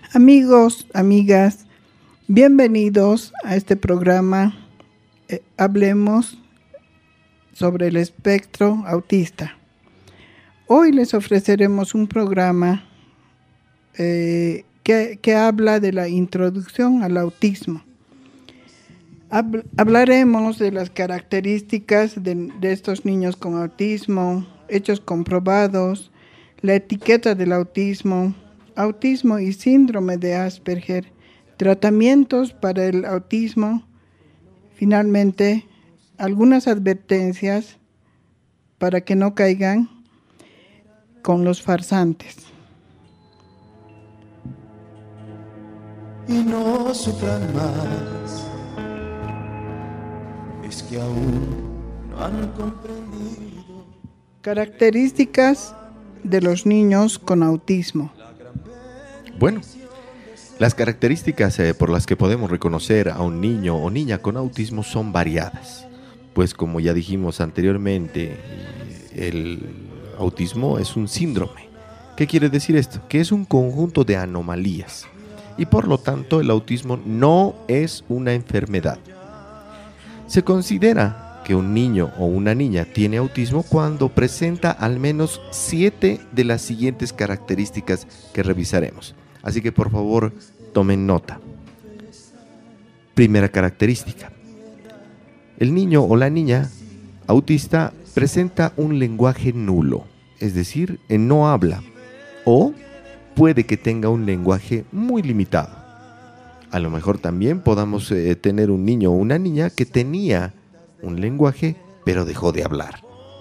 Amigos, amigas, bienvenidos a este programa. Hablemos sobre el espectro autista. Hoy les ofreceremos un programa que habla de la introducción al autismo. Hablaremos de las características de estos niños con autismo, hechos comprobados, la etiqueta del autismo y síndrome de Asperger, tratamientos para el autismo, finalmente algunas advertencias para que no caigan con los farsantes. Y no sufran más, es que aún no han comprendido. Características de los niños con autismo. Bueno, las características por las que podemos reconocer a un niño o niña con autismo son variadas. Pues como ya dijimos anteriormente, el autismo es un síndrome. ¿Qué quiere decir esto? Que es un conjunto de anomalías. Y por lo tanto el autismo no es una enfermedad. Se considera que un niño o una niña tiene autismo cuando presenta al menos 7 de las siguientes características que revisaremos. Así que por favor tomen nota. Primera característica. El niño o la niña autista presenta un lenguaje nulo, es decir, no habla o puede que tenga un lenguaje muy limitado. A lo mejor también podamos tener un niño o una niña que tenía un lenguaje pero dejó de hablar.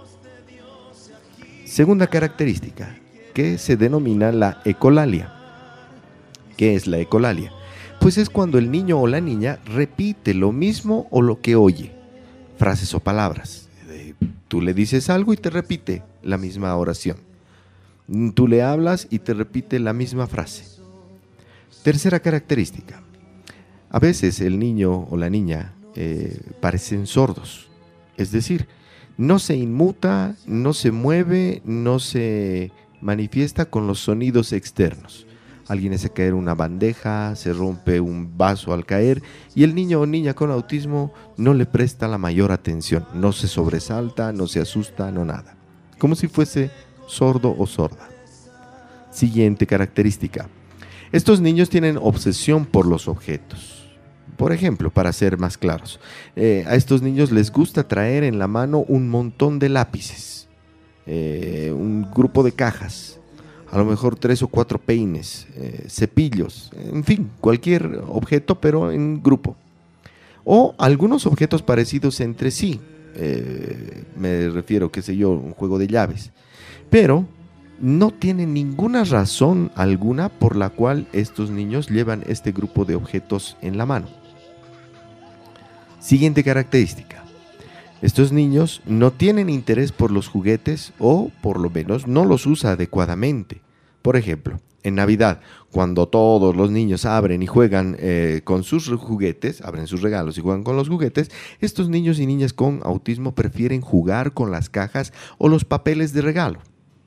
Segunda característica, que se denomina la ecolalia. ¿Qué es la ecolalia? Pues es cuando el niño o la niña repite lo mismo o lo que oye, frases o palabras. Tú le dices algo y te repite la misma oración. Tú le hablas y te repite la misma frase. Tercera característica. A veces el niño o la niña parecen sordos. Es decir, no se inmuta, no se mueve, no se manifiesta con los sonidos externos. Alguien hace caer una bandeja, se rompe un vaso al caer y el niño o niña con autismo no le presta la mayor atención. No se sobresalta, no se asusta, no nada. Como si fuese sordo o sorda. Siguiente característica. Estos niños tienen obsesión por los objetos. Por ejemplo, para ser más claros, a estos niños les gusta traer en la mano un montón de lápices, un grupo de cajas, a lo mejor 3 o 4 peines, cepillos, en fin, cualquier objeto pero en grupo. O algunos objetos parecidos entre sí, me refiero, qué sé yo, un juego de llaves. Pero no tienen ninguna razón alguna por la cual estos niños llevan este grupo de objetos en la mano. Siguiente característica. Estos niños no tienen interés por los juguetes o por lo menos no los usa adecuadamente. Por ejemplo, en Navidad, cuando todos los niños abren y juegan con sus juguetes, abren sus regalos y juegan con los juguetes, estos niños y niñas con autismo prefieren jugar con las cajas o los papeles de regalo.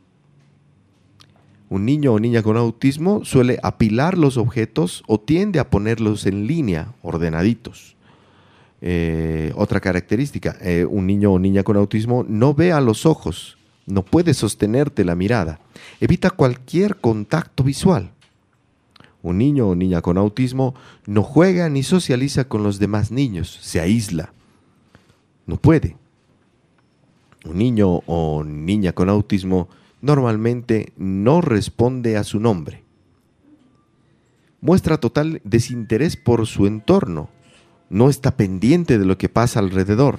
Un niño o niña con autismo suele apilar los objetos o tiende a ponerlos en línea, ordenaditos. Otra característica, un niño o niña con autismo no ve a los ojos, no puede sostenerte la mirada, evita cualquier contacto visual. Un niño o niña con autismo no juega ni socializa con los demás niños, se aísla, no puede. Un niño o niña con autismo normalmente no responde a su nombre. Muestra total desinterés por su entorno. No está pendiente de lo que pasa alrededor.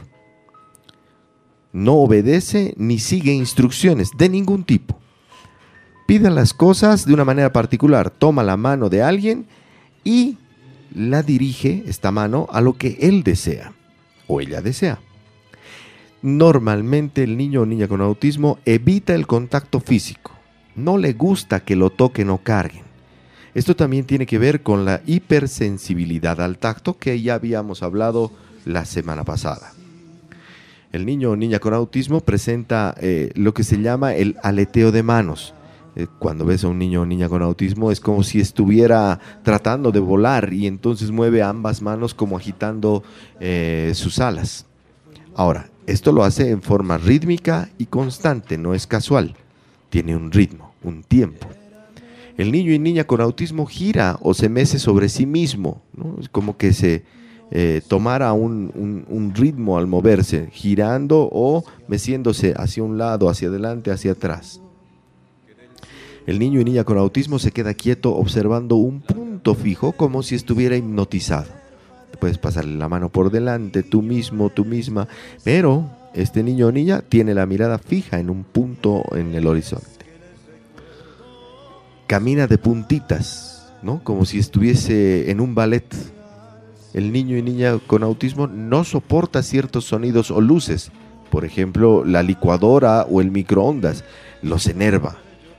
No obedece ni sigue instrucciones de ningún tipo. Pide las cosas de una manera particular. Toma la mano de alguien y la dirige, esta mano, a lo que él desea o ella desea. Normalmente el niño o niña con autismo evita el contacto físico. No le gusta que lo toquen o carguen. Esto también tiene que ver con la hipersensibilidad al tacto que ya habíamos hablado la semana pasada. El niño o niña con autismo presenta lo que se llama el aleteo de manos, Cuando ves a un niño o niña con autismo es como si estuviera tratando de volar y entonces mueve ambas manos como agitando sus alas. Ahora, esto lo hace en forma rítmica y constante, no es casual. Tiene un ritmo, un tiempo. El niño y niña con autismo gira o se mece sobre sí mismo, ¿no? Es como que se tomara un ritmo al moverse, girando o meciéndose hacia un lado, hacia adelante, hacia atrás. El niño y niña con autismo se queda quieto observando un punto fijo como si estuviera hipnotizado. Puedes pasarle la mano por delante, tú mismo, tú misma, pero este niño o niña tiene la mirada fija en un punto en el horizonte. Camina de puntitas, ¿no? Como si estuviese en un ballet. El niño y niña con autismo no soporta ciertos sonidos o luces. Por ejemplo, la licuadora o el microondas los enerva.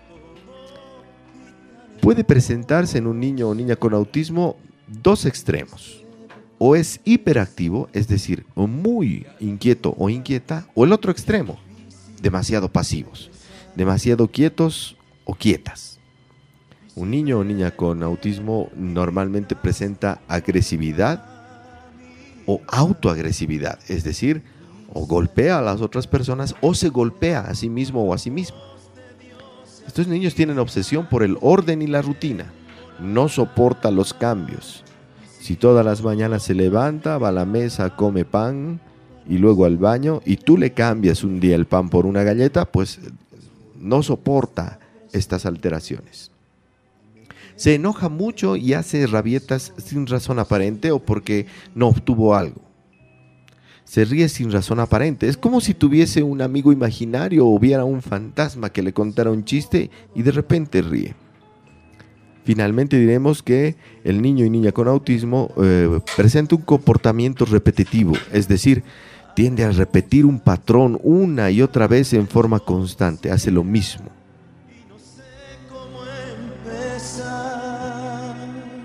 Puede presentarse en un niño o niña con autismo dos extremos. O es hiperactivo, es decir, o muy inquieto o inquieta, o el otro extremo, demasiado pasivos, demasiado quietos o quietas. Un niño o niña con autismo normalmente presenta agresividad o autoagresividad, es decir, o golpea a las otras personas o se golpea a sí mismo o a sí misma. Estos niños tienen obsesión por el orden y la rutina. No soporta los cambios. Si todas las mañanas se levanta, va a la mesa, come pan y luego al baño y tú le cambias un día el pan por una galleta, pues no soporta estas alteraciones. Se enoja mucho y hace rabietas sin razón aparente o porque no obtuvo algo. Se ríe sin razón aparente. Es como si tuviese un amigo imaginario o viera un fantasma que le contara un chiste y de repente ríe. Finalmente diremos que el niño y niña con autismo presenta un comportamiento repetitivo, es decir, tiende a repetir un patrón una y otra vez en forma constante, hace lo mismo. No sé cómo empezar,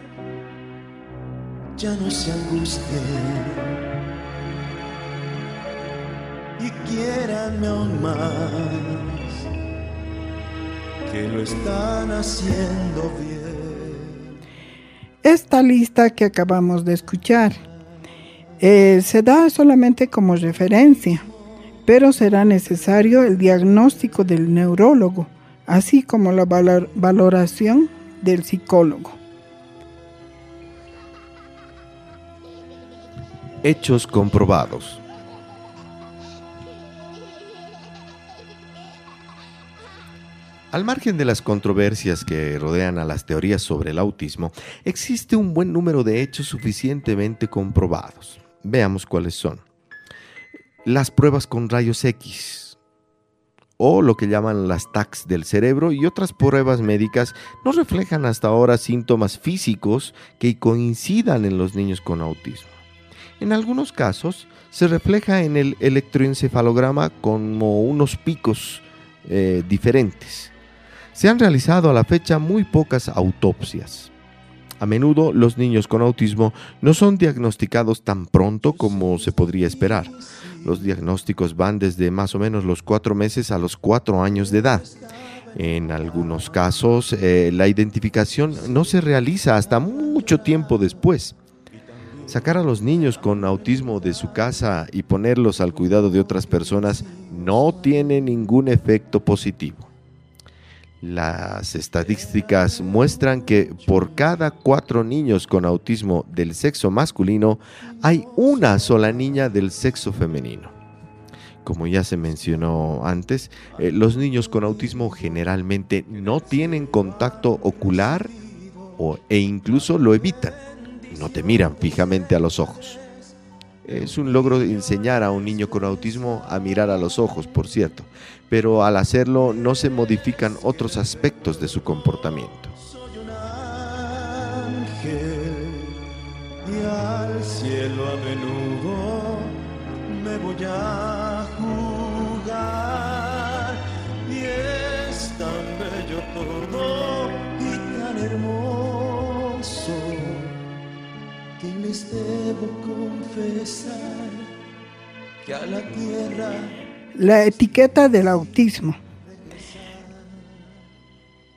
ya no se angustien y quiéranme aún más, que lo están haciendo bien. Esta lista que acabamos de escuchar se da solamente como referencia, pero será necesario el diagnóstico del neurólogo, así como la valoración del psicólogo. Hechos comprobados. Al margen de las controversias que rodean a las teorías sobre el autismo, existe un buen número de hechos suficientemente comprobados. Veamos cuáles son. Las pruebas con rayos X, o lo que llaman las TACs del cerebro, y otras pruebas médicas no reflejan hasta ahora síntomas físicos que coincidan en los niños con autismo. En algunos casos se refleja en el electroencefalograma como unos picos diferentes. Se han realizado a la fecha muy pocas autopsias. A menudo los niños con autismo no son diagnosticados tan pronto como se podría esperar. Los diagnósticos van desde más o menos los 4 meses a los 4 años de edad. En algunos casos, la identificación no se realiza hasta mucho tiempo después. Sacar a los niños con autismo de su casa y ponerlos al cuidado de otras personas no tiene ningún efecto positivo. Las estadísticas muestran que por cada 4 niños con autismo del sexo masculino hay una sola niña del sexo femenino. Como ya se mencionó antes, los niños con autismo generalmente no tienen contacto ocular e incluso lo evitan. No te miran fijamente a los ojos. Es un logro enseñar a un niño con autismo a mirar a los ojos, por cierto, pero al hacerlo no se modifican otros aspectos de su comportamiento. Soy un ángel y al cielo a menudo me voy a jugar, y es tan bello todo y tan hermoso que les debo confesar que a la tierra La etiqueta del autismo.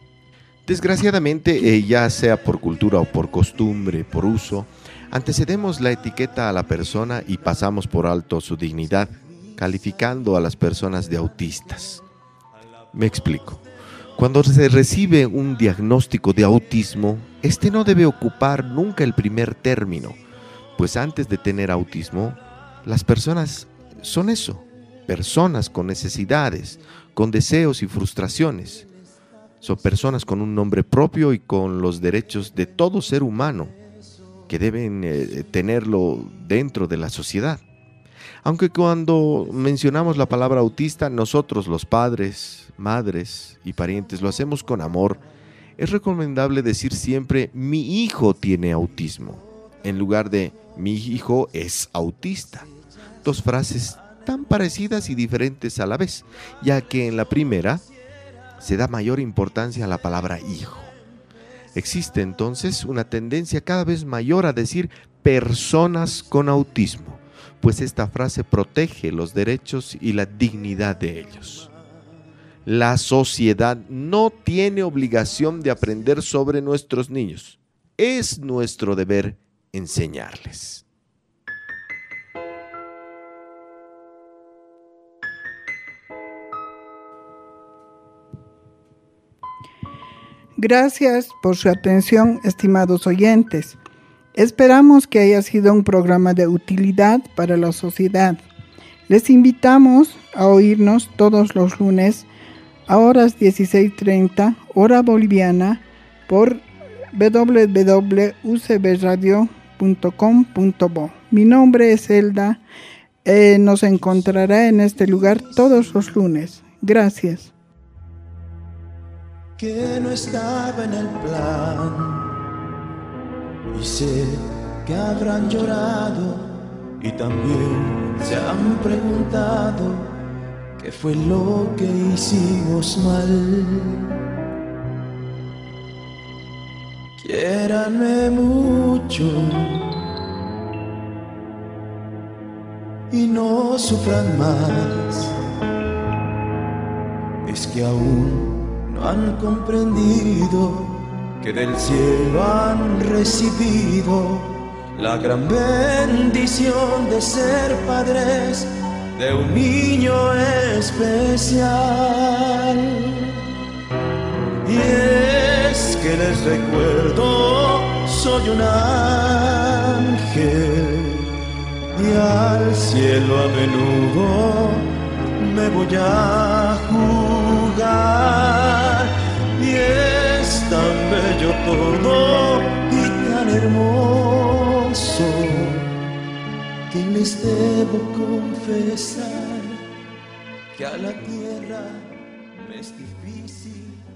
Desgraciadamente, ya sea por cultura o por costumbre, por uso, antecedemos la etiqueta a la persona y pasamos por alto su dignidad, calificando a las personas de autistas. Me explico. Cuando se recibe un diagnóstico de autismo, este no debe ocupar nunca el primer término, pues antes de tener autismo, las personas son eso, personas con necesidades, con deseos y frustraciones. Son personas con un nombre propio y con los derechos de todo ser humano que deben tenerlo dentro de la sociedad. Aunque cuando mencionamos la palabra autista, nosotros los padres, madres y parientes lo hacemos con amor, es recomendable decir siempre mi hijo tiene autismo, en lugar de mi hijo es autista. Dos frases tan parecidas y diferentes a la vez, ya que en la primera se da mayor importancia a la palabra hijo. Existe entonces una tendencia cada vez mayor a decir personas con autismo, pues esta frase protege los derechos y la dignidad de ellos. La sociedad no tiene obligación de aprender sobre nuestros niños. Es nuestro deber enseñarles. Gracias por su atención, estimados oyentes. Esperamos que haya sido un programa de utilidad para la sociedad. Les invitamos a oírnos todos los lunes a horas 16:30, hora boliviana, por www.ucbradio.com.bo. Mi nombre es Elda. Nos encontrará en este lugar todos los lunes. Gracias. Que no estaba en el plan, y sé que habrán llorado y también se han preguntado qué fue lo que hicimos mal. Quiéranme mucho y no sufran más, es que aún no han comprendido que del cielo han recibido la gran bendición de ser padres de un niño especial. Y es que les recuerdo, soy un ángel y al cielo a menudo me voy a jugar. Y es tan bello todo y tan hermoso que les debo confesar que a la tierra me es difícil